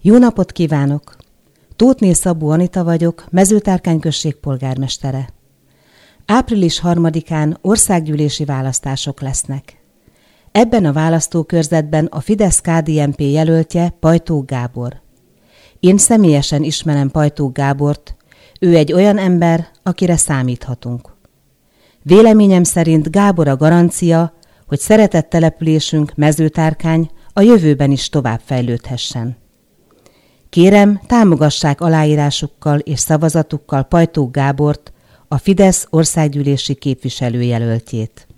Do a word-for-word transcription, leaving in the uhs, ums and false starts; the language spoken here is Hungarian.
Jó napot kívánok! Tóthné Szabó Anita vagyok, Mezőtárkány község polgármestere. április harmadikán országgyűlési választások lesznek. Ebben a választókörzetben a Fidesz-ká dé en pé jelöltje Pajtók Gábor. Én személyesen ismerem Pajtók Gábort, ő egy olyan ember, akire számíthatunk. Véleményem szerint Gábor a garancia, hogy szeretett településünk Mezőtárkány a jövőben is tovább fejlődhessen. Kérem, támogassák aláírásukkal és szavazatukkal Pajtók Gábort, a Fidesz országgyűlési képviselőjelöltjét.